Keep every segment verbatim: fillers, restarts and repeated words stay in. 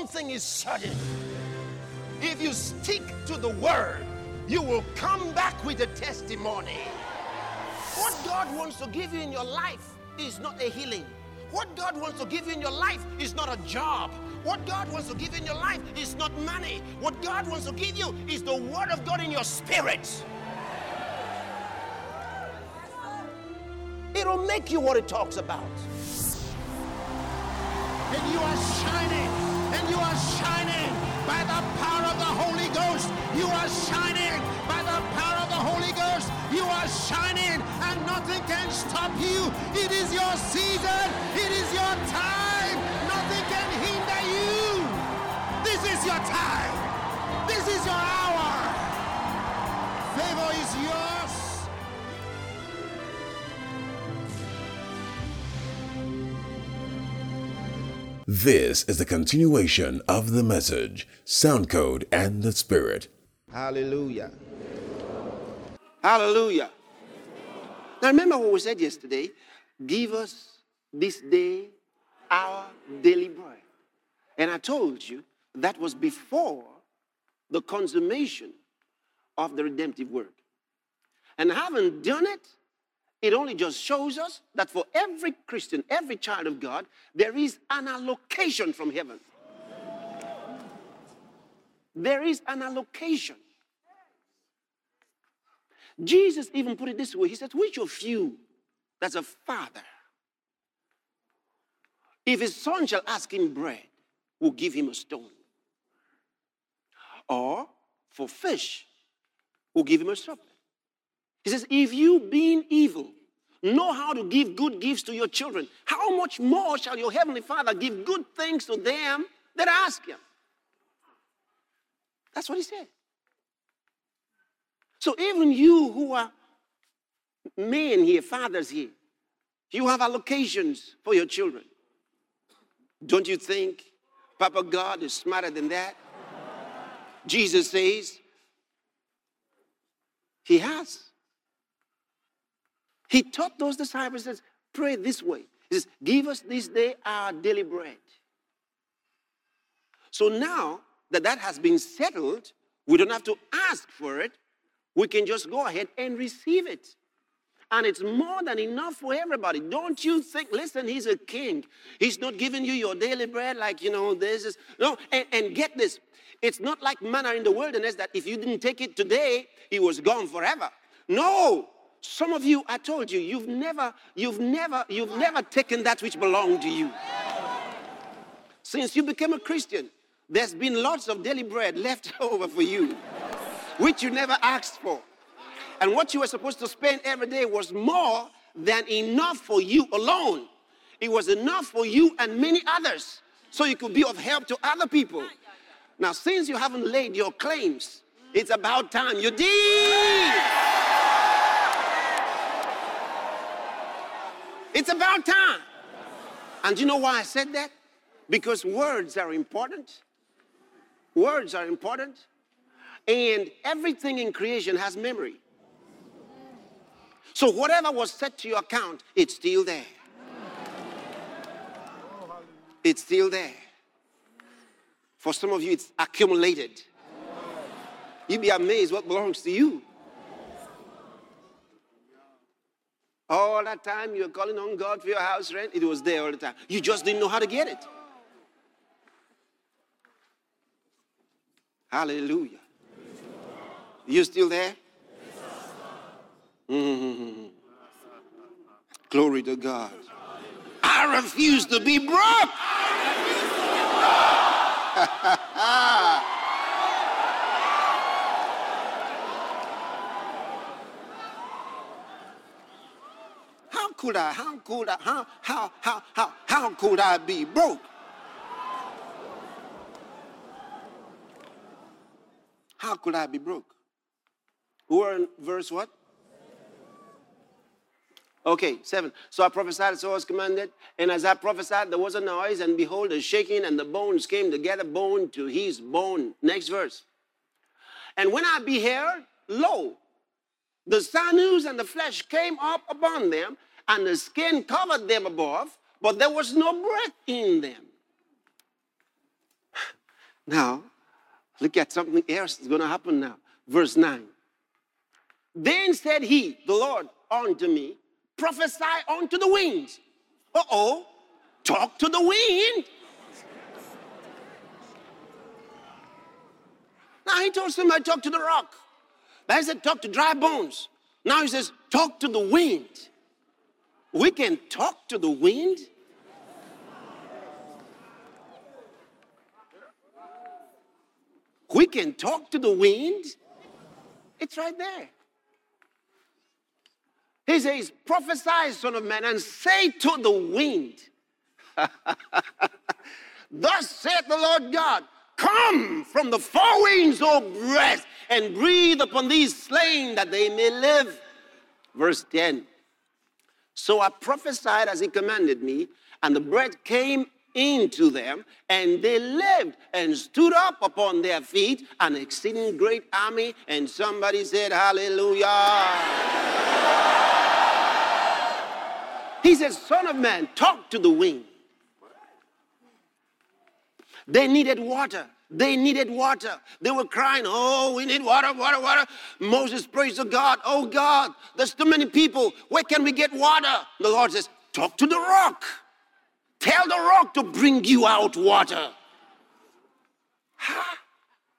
one thing is certain. If you stick to the word, you will come back with a testimony. What God wants to give you in your life is not a healing. What God wants to give you in your life is not a job. What God wants to give you in your life is not money. What God wants to give you is the word of God in your spirit. It'll make you what it talks about. And you are shining, and you are shining by the power of the Holy Ghost. You are shining by the power of the Holy Ghost. You are shining, and nothing can stop you. It is your season. It is your time. Nothing can hinder you. This is your time. This is your hour. Favor is yours. This is the continuation of the message, Soundcode and the Spirit. Hallelujah. Hallelujah. Now remember what we said yesterday. Give us this day our daily bread. And I told you that was before the consummation of the redemptive work. And having done it, it only just shows us that for every Christian, every child of God, there is an allocation from heaven. There is an allocation. Jesus even put it this way. He said, which of you that's a father, if his son shall ask him bread, will give him a stone? Or for fish, will give him a serpent? He says, if you being evil know how to give good gifts to your children, how much more shall your heavenly Father give good things to them that ask him? That's what he said. So even you who are men here, fathers here, you have allocations for your children. Don't you think Papa God is smarter than that? Jesus says he has. He taught those disciples, says, pray this way. He says, give us this day our daily bread. So now that that has been settled, we don't have to ask for it. We can just go ahead and receive it. And it's more than enough for everybody. Don't you think, listen, he's a king. He's not giving you your daily bread like, you know, this is, no, and, and get this. It's not like manna in the wilderness that if you didn't take it today, it was gone forever. No. Some of you, I told you, you've never, you've never, you've never taken that which belonged to you. Since you became a Christian, there's been lots of daily bread left over for you, which you never asked for. And what you were supposed to spend every day was more than enough for you alone. It was enough for you and many others, so you could be of help to other people. Now, since you haven't laid your claims, it's about time you did. It's about time. And you know why I said that? Because words are important. Words are important. And everything in creation has memory. So whatever was set to your account, it's still there. It's still there. For some of you, it's accumulated. You'd be amazed what belongs to you. All that time you were calling on God for your house rent, it was there all the time. You just didn't know how to get it. Hallelujah. You still there? Mm-hmm. Glory to God. I refuse to be broke. How could I, how could I, how, how, how, how, how could I be broke? How could I be broke? We're in verse what? Okay, seven. So I prophesied, so I was commanded. And as I prophesied, there was a noise, and behold, a shaking, and the bones came together, bone to his bone. Next verse. And when I beheld, lo, the sinews and the flesh came up upon them, and the skin covered them above, but there was no breath in them. Now, look at something else that's going to happen now. Verse nine. Then said he, the Lord, unto me, prophesy unto the wind. Uh-oh, talk to the wind. Now he told somebody, talk to the rock. But he said, talk to dry bones. Now he says, talk to the wind. We can talk to the wind? We can talk to the wind? It's right there. He says, prophesy, son of man, and say to the wind, thus saith the Lord God, come from the four winds, O breath, and breathe upon these slain that they may live. Verse ten. So I prophesied as he commanded me, and the breath came into them, and they lived and stood up upon their feet, an exceeding great army. And somebody said, hallelujah. He says, son of man, talk to the wind. They needed water. They needed water. They were crying, oh, we need water, water, water. Moses prays to God, oh God, there's too many people. Where can we get water? The Lord says, talk to the rock. Tell the rock to bring you out water. Huh?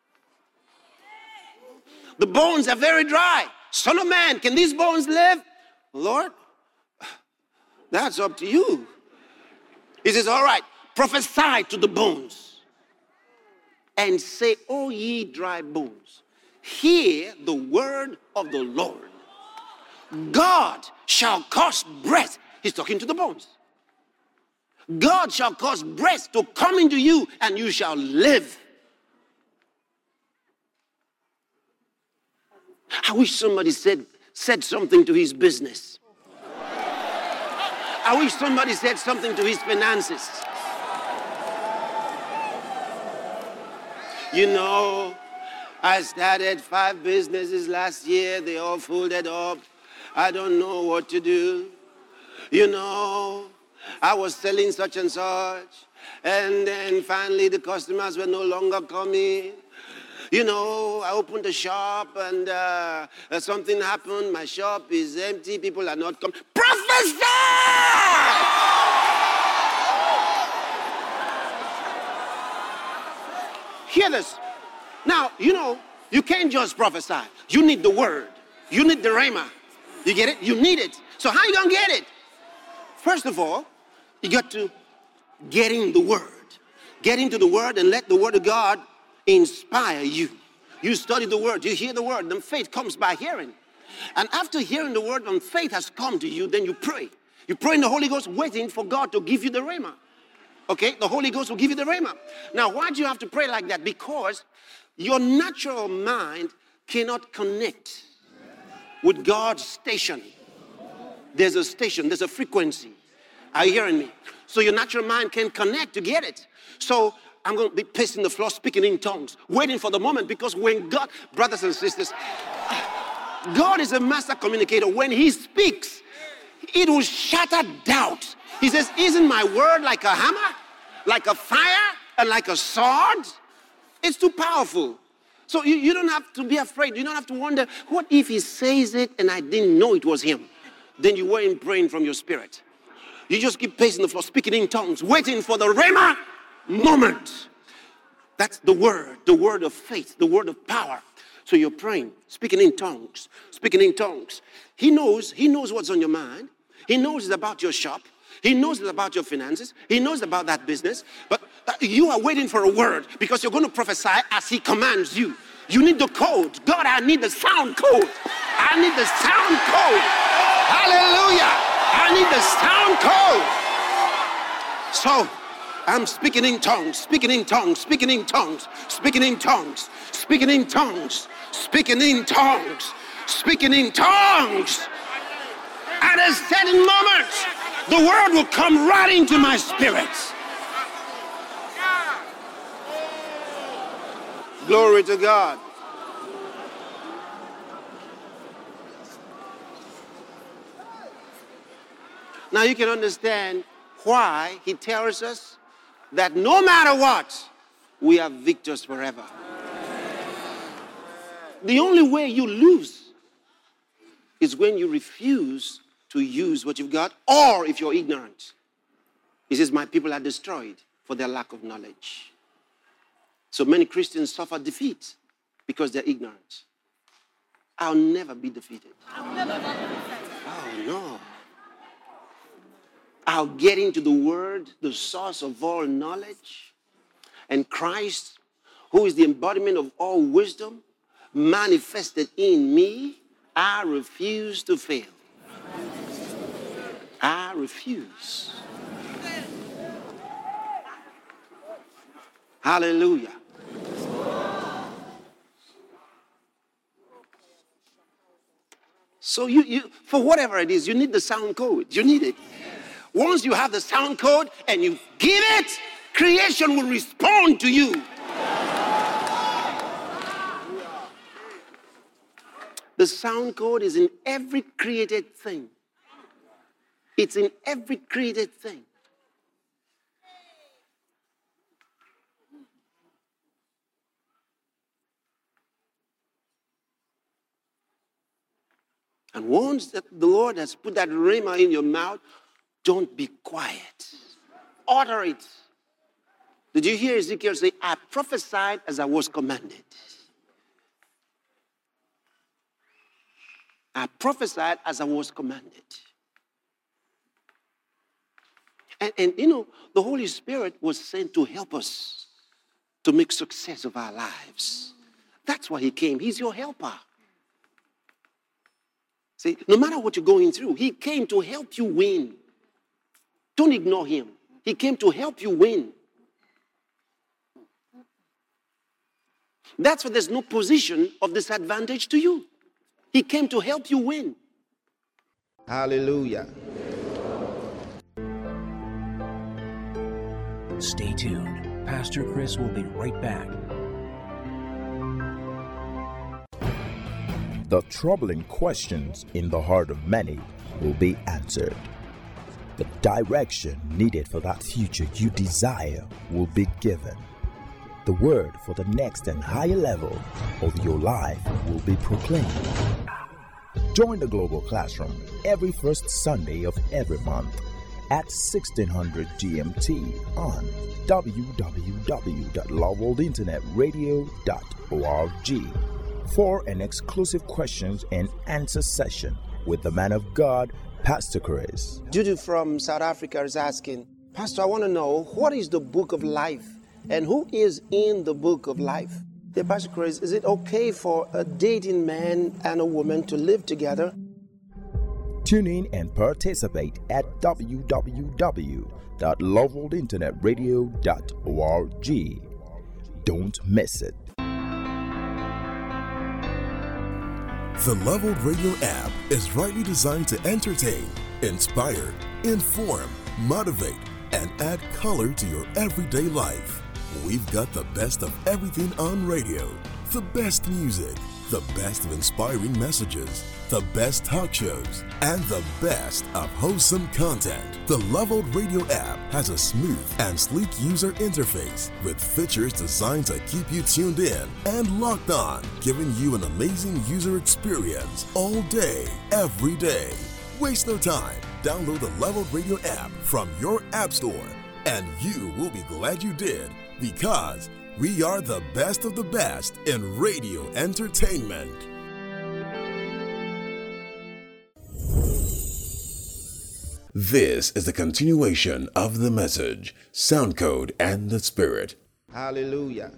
The bones are very dry. Son of man, can these bones live? Lord, that's up to you. He says, all right, prophesy to the bones and say, O ye dry bones, hear the word of the Lord. God shall cause breath. He's talking to the bones. God shall cause breath to come into you, and you shall live. I wish somebody said, said something to his business. I wish somebody said something to his finances. You know, I started five businesses last year. They all folded up. I don't know what to do. You know, I was selling such and such. And then finally the customers were no longer coming. You know, I opened a shop and uh, something happened. My shop is empty. People are not coming. Prophesy! Hear this. Now, you know, you can't just prophesy. You need the word. You need the rhema. You get it? You need it. So how you going to get it? First of all, you got to get in the word. Get into the word and let the word of God inspire you. You study the word, you hear the word, then faith comes by hearing. And after hearing the word and faith has come to you, then you pray. You pray in the Holy Ghost, waiting for God to give you the rhema. Okay, the Holy Ghost will give you the rhema. Now, why do you have to pray like that? Because your natural mind cannot connect with God's station. There's a station, there's a frequency. Are you hearing me? So your natural mind can connect to get it. So I'm going to be pacing the floor, speaking in tongues, waiting for the moment, because when God, brothers and sisters, God is a master communicator. When he speaks, it will shatter doubt. He says, isn't my word like a hammer, like a fire, and like a sword? It's too powerful. So you, you don't have to be afraid. You don't have to wonder, what if he says it and I didn't know it was him? Then you weren't praying from your spirit. You just keep pacing the floor, speaking in tongues, waiting for the rhema moment. That's the word, the word of faith, the word of power. So you're praying, speaking in tongues, speaking in tongues. He knows, he knows what's on your mind. He knows it's about your shop. He knows it's about your finances. He knows about that business. But you are waiting for a word because you're going to prophesy as he commands you. You need the code. God, I need the sound code. I need the sound code. Hallelujah. I need the sound code. So I'm speaking in tongues, speaking in tongues, speaking in tongues, speaking in tongues, speaking in tongues, speaking in tongues, speaking in tongues. At a certain moment, the word will come right into my spirit. Glory to God. Now you can understand why he tells us that no matter what, we are victors forever. The only way you lose is when you refuse to use what you've got, or if you're ignorant. He says, my people are destroyed for their lack of knowledge. So many Christians suffer defeat because they're ignorant. I'll never be defeated. I'll never be defeated. Oh, no. I'll get into the Word, the source of all knowledge, and Christ, who is the embodiment of all wisdom, manifested in me. I refuse to fail. I refuse. Hallelujah. So you, you, for whatever it is, you need the sound code. You need it. Once you have the sound code and you give it, creation will respond to you. The sound code is in every created thing. It's in every created thing. And once that the Lord has put that rhema in your mouth, don't be quiet. Utter it. Did you hear Ezekiel say, I prophesied as I was commanded? I prophesied as I was commanded. And, and you know, the Holy Spirit was sent to help us to make success of our lives. That's why he came. He's your helper. See, no matter what you're going through, he came to help you win. Don't ignore him. He came to help you win. That's why there's no position of disadvantage to you. He came to help you win. Hallelujah. Stay tuned. Pastor Chris will be right back. The troubling questions in the heart of many will be answered. The direction needed for that future you desire will be given. The word for the next and higher level of your life will be proclaimed. Join the Global Classroom every first Sunday of every month at sixteen hundred G M T on w w w dot love world internet radio dot org for an exclusive questions and answer session with the man of God, Pastor Chris. Judy from South Africa is asking, Pastor, I want to know, what is the book of life and who is in the book of life? Hey, Pastor Chris, is it okay for a dating man and a woman to live together? Tune in and participate at w w w dot love world internet radio dot org. Don't miss it. The Leveled Radio app is rightly designed to entertain, inspire, inform, motivate, and add color to your everyday life. We've got the best of everything on radio, the best music, the best of inspiring messages, the best talk shows, and the best of wholesome content. The Leveled Radio app has a smooth and sleek user interface with features designed to keep you tuned in and locked on, giving you an amazing user experience all day, every day. Waste no time. Download the Leveled Radio app from your app store, and you will be glad you did, because we are the best of the best in radio entertainment. This is the continuation of the message, Soundcode and the Spirit. Hallelujah.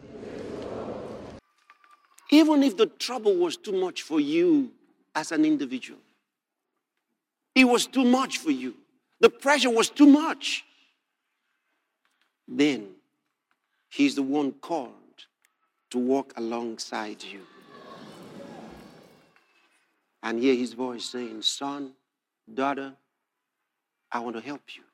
Even if the trouble was too much for you as an individual, it was too much for you, the pressure was too much, then he's the one called to walk alongside you and hear his voice saying, son, daughter, I want to help you.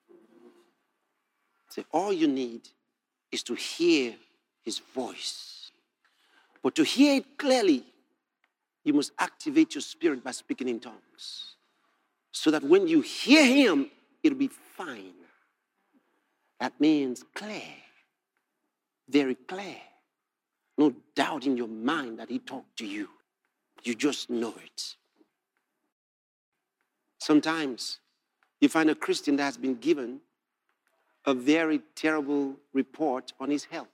So all you need is to hear his voice. But to hear it clearly, you must activate your spirit by speaking in tongues, so that when you hear him, it'll be fine. That means clear. very clear. No doubt in your mind that he talked to you. You just know it. Sometimes you find a Christian that has been given a very terrible report on his health.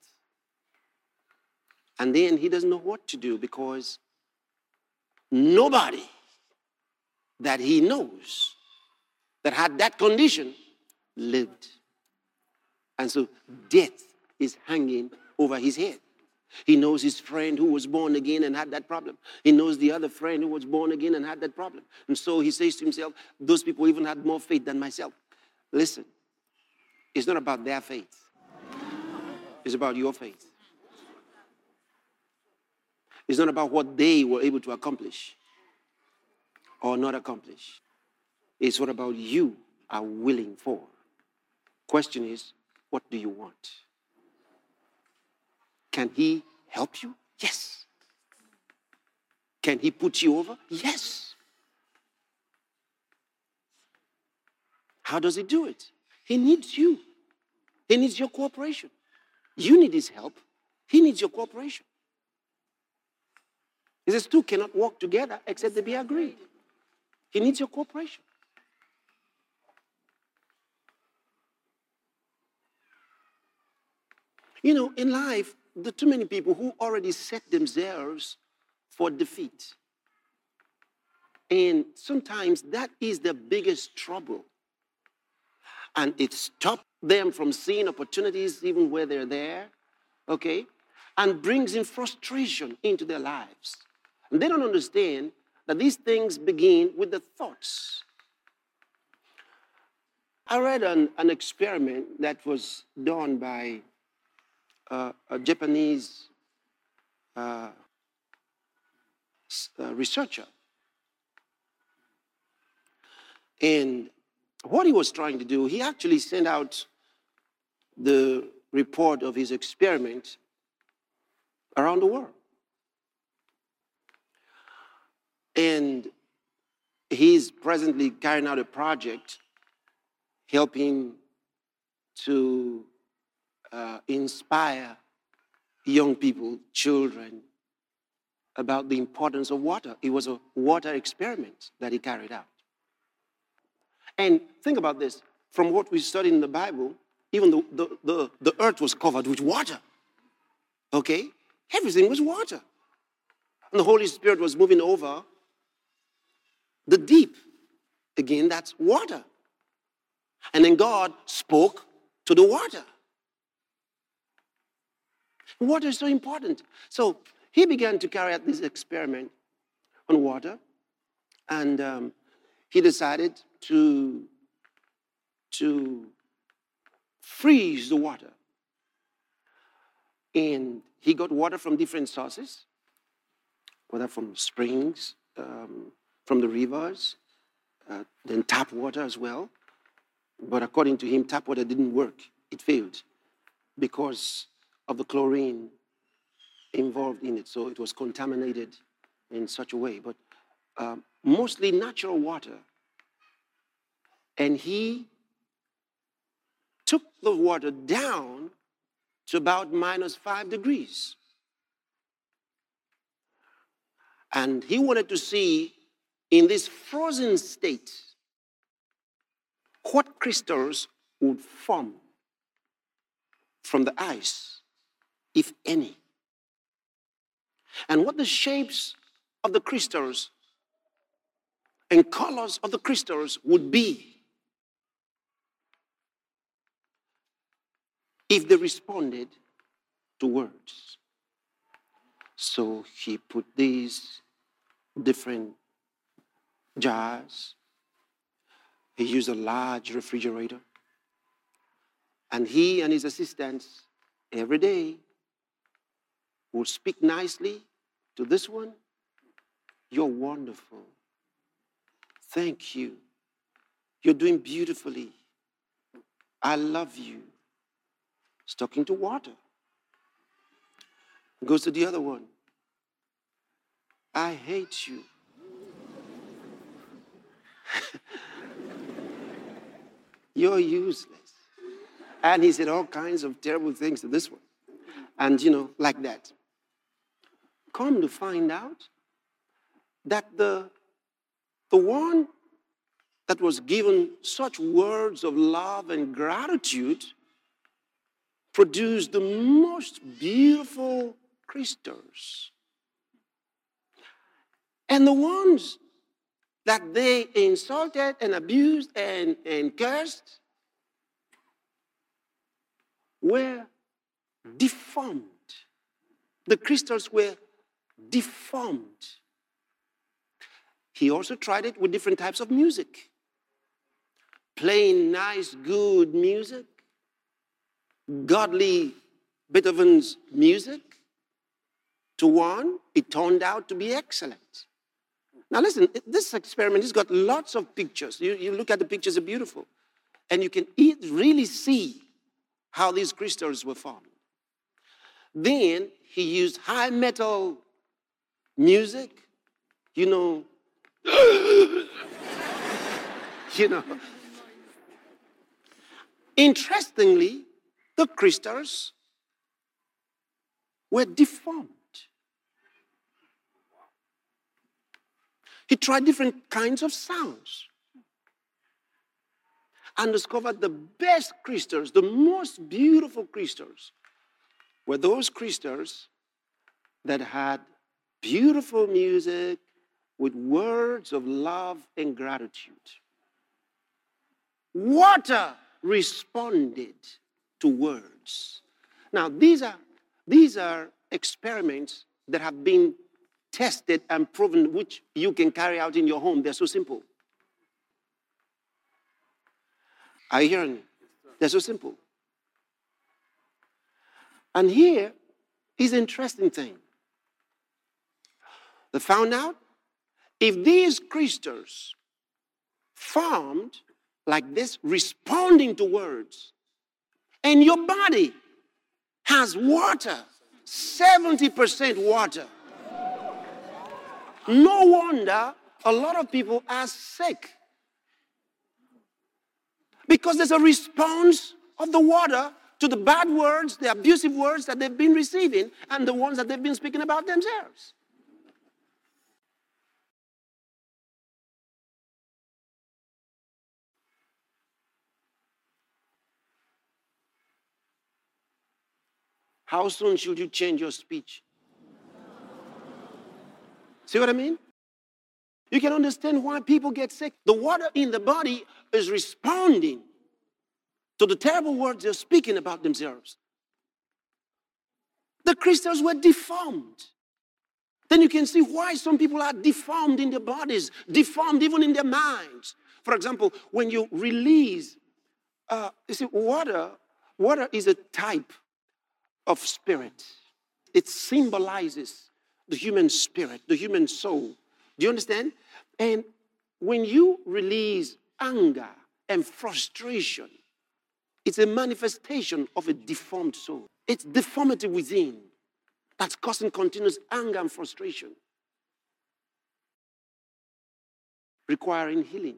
And then he doesn't know what to do because nobody that he knows that had that condition lived. And so death is hanging over his head. He knows his friend who was born again and had that problem. He knows the other friend who was born again and had that problem. And so he says to himself, those people even had more faith than myself. Listen, it's not about their faith. It's about your faith. It's not about what they were able to accomplish or not accomplish. It's what about you are willing for. Question is, what do you want? Can he help you? Yes. Can he put you over? Yes. How does he do it? He needs you. He needs your cooperation. You need his help. He needs your cooperation. He says two cannot walk together except they be agreed. He needs your cooperation. You know, in life, there are too many people who already set themselves for defeat. And sometimes that is the biggest trouble. And it stops them from seeing opportunities even where they're there, okay? And brings in frustration into their lives. And they don't understand that these things begin with the thoughts. I read an, an experiment that was done by Uh, a Japanese uh, uh, researcher. And what he was trying to do, he actually sent out the report of his experiment around the world. And he's presently carrying out a project helping to Uh, inspire young people, children, about the importance of water. It was a water experiment that he carried out. And think about this. From what we study in the Bible, even the, the, the, the earth was covered with water. Okay? Everything was water. And the Holy Spirit was moving over the deep. Again, that's water. And then God spoke to the water. Water is so important. So he began to carry out this experiment on water, and um, he decided to, to freeze the water. And he got water from different sources, whether from springs, um, from the rivers, uh, then tap water as well. But according to him, tap water didn't work. It failed because of the chlorine involved in it. So it was contaminated in such a way. But um, mostly natural water. And he took the water down to about minus five degrees. And he wanted to see in this frozen state what crystals would form from the ice, if any. And what the shapes of the crystals and colors of the crystals would be if they responded to words. So he put these different jars. He used a large refrigerator. And he and his assistants every day would speak nicely to this one. You're wonderful. Thank you. You're doing beautifully. I love you. He's talking to water. Goes to the other one. I hate you. You're useless. And he said all kinds of terrible things to this one. And, you know, like that. Come to find out that the, the one that was given such words of love and gratitude produced the most beautiful creatures. And the ones that they insulted and abused and, and cursed were deformed. The creatures were deformed. He also tried it with different types of music. Playing nice, good music, godly Beethoven's music. To one, it turned out to be excellent. Now listen, this experiment has got lots of pictures. You, you look at the pictures, they're beautiful. And you can really see how these crystals were formed. Then he used high metal music, you know, you know. Interestingly, the crystals were deformed. He tried different kinds of sounds and discovered the best crystals, the most beautiful crystals, were those crystals that had beautiful music with words of love and gratitude. Water responded to words. Now, these are, these are experiments that have been tested and proven, which you can carry out in your home. They're so simple. Are you hearing me? They're so simple. And here is an interesting thing. They found out if these crystals formed like this, responding to words, and your body has water, seventy percent water, no wonder a lot of people are sick. Because there's a response of the water to the bad words, the abusive words that they've been receiving, and the ones that they've been speaking about themselves. How soon should you change your speech? See what I mean? You can understand why people get sick. The water in the body is responding to the terrible words they're speaking about themselves. The crystals were deformed. Then you can see why some people are deformed in their bodies, deformed even in their minds. For example, when you release, uh, you see, water, water is a type of spirit. It symbolizes the human spirit, the human soul. Do you understand? And when you release anger and frustration, it's a manifestation of a deformed soul. It's deformity within that's causing continuous anger and frustration, requiring healing.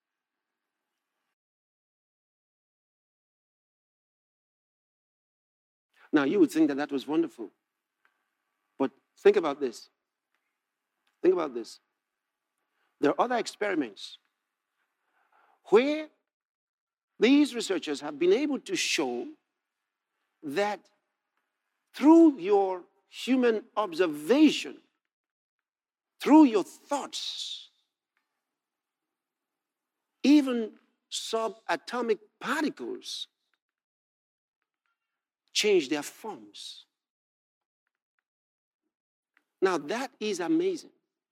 Now, you would think that that was wonderful. But think about this. Think about this. There are other experiments where these researchers have been able to show that through your human observation, through your thoughts, even subatomic particles change their forms. Now that is amazing.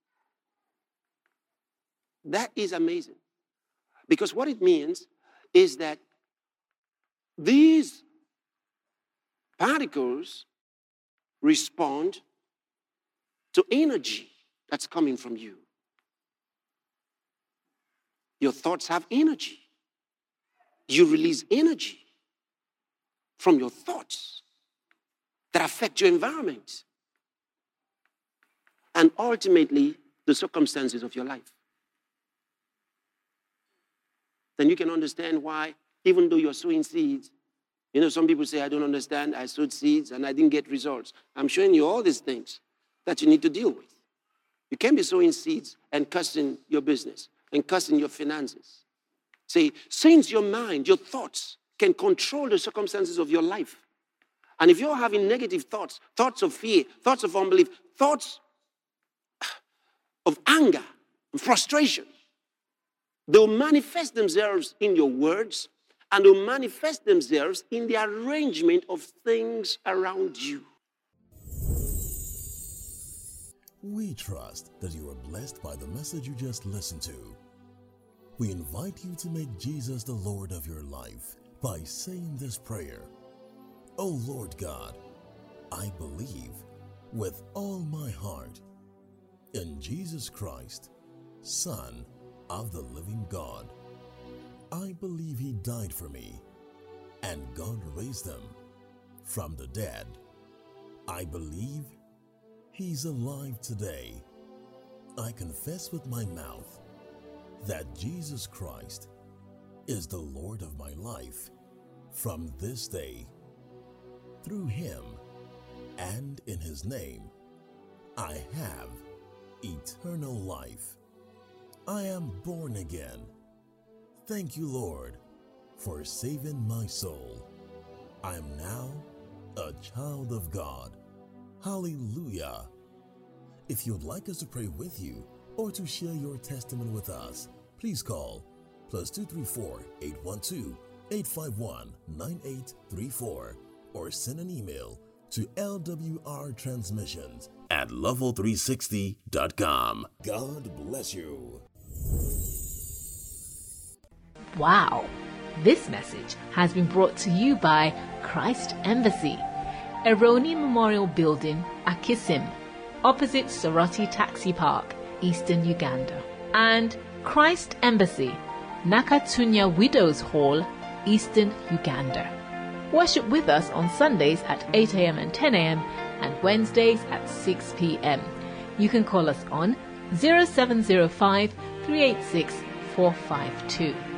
That is amazing. Because what it means is that these particles respond to energy that's coming from you. Your thoughts have energy. You release energy from your thoughts that affect your environment and ultimately the circumstances of your life. Then you can understand why, even though you're sowing seeds, You know, some people say, I don't understand. I sowed seeds and I didn't get results. I'm showing you all these things that you need to deal with. You can't be sowing seeds and cussing your business and cussing your finances. Say, since your mind, your thoughts can control the circumstances of your life. And if you're having negative thoughts, thoughts of fear, thoughts of unbelief, thoughts of anger and frustration, they'll manifest themselves in your words, and they'll manifest themselves in the arrangement of things around you. We trust that you are blessed by the message you just listened to. We invite you to make Jesus the Lord of your life by saying this prayer. Oh Lord God, I believe with all my heart in Jesus Christ, Son of the living God. I believe he died for me, and God raised him from the dead. I believe he's alive today. I confess with my mouth that Jesus Christ is the Lord of my life from this day. Through him and in his name, I have eternal life. I am born again. Thank you, Lord, for saving my soul. I am now a child of God. Hallelujah. If you'd like us to pray with you or to share your testimony with us, please call plus two three four, eight one two, eight five one, nine eight three four or send an email to L W R transmissions at level three sixty dot com. God bless you. Wow! This message has been brought to you by Christ Embassy, Eroni Memorial Building, Akisim, opposite Soroti Taxi Park, Eastern Uganda, and Christ Embassy, Nakatunya Widows Hall, Eastern Uganda. Worship with us on Sundays at eight a.m. and ten a.m. and Wednesdays at six p.m. You can call us on zero seven zero five, three eight six, four five two.